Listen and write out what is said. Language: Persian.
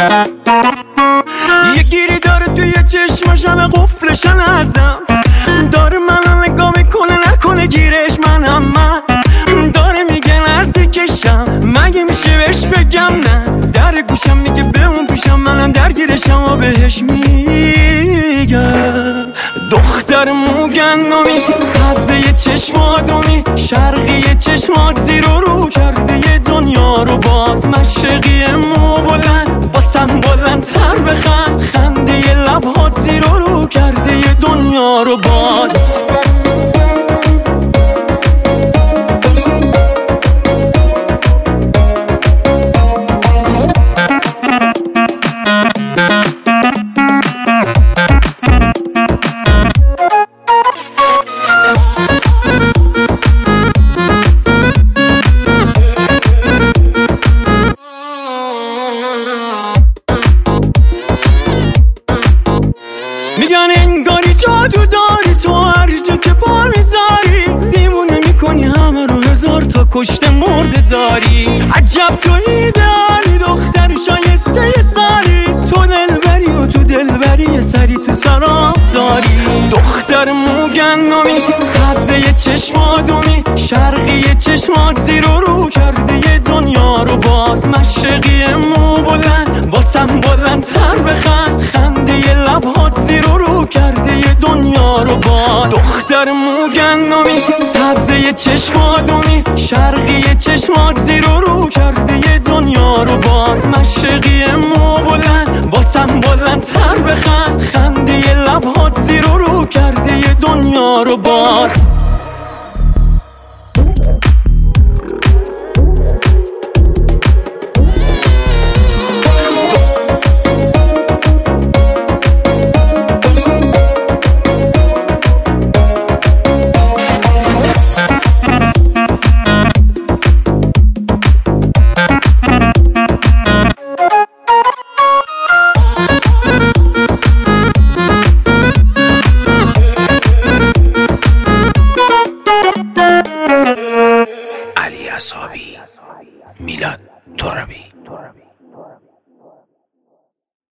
یه گیری داره توی چشمشم قفلشن ازدم، داره منو نگاه میکنه نکنه گیرش منم، من داره میگه نزدیکشم، مگه میشه بهش بگم نه؟ در گوشم میگه به اون پیشم، منم درگیرشم و بهش میگم دختر موگندمی، سبزه چشم آدمی، شرقی چشمات زیر و رو کرده یه دنیا رو باز، مشرقی مو بلند واسم بلند تر بخند، خنده یه لبهات زیر و رو کرده یه دنیا رو باز. میگن انگاری جادو داری تو، هر جا که پا میذاری دیوونه میکنی همه رو، هزار تا کشته مرده داری. عجب تو ایدئالی، دختر شایسته سالی، تو دلبری و تو دلبری سری تو سراب داری. دختر موگندمی، سبزه چشم آدمی، شرقی چشمات زیر و رو کرده یه دنیا رو باز، مشرقی مو بلند واسم بلند تر بخند، خنده یه لبهات زیر و رو کرده یه دنیا رو باز. دختر موگندمی، سبزه چشم آدمی، شرقی چشمات زیر و رو کرده یه دنیا رو باز، مشرقی مو بلند واسم بلند تر بخند، خنده یه لبهات زیر و رو کرده یه دنیا رو باز.